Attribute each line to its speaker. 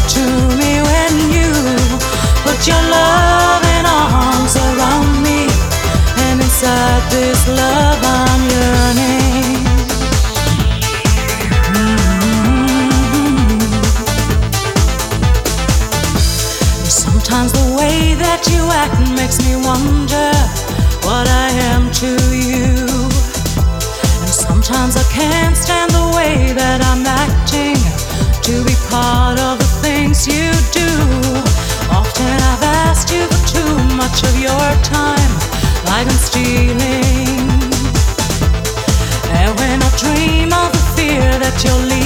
Speaker 1: to me when you put your loving arms around me, and inside this love I'm yearning. Sometimes the way that you act makes me wonder what I am to you. And sometimes I can't stand the way that I'm acting to be part of the things you do. Often I've asked you for too much of your time, like I'm stealing. And when I dream of the fear that you're leaving,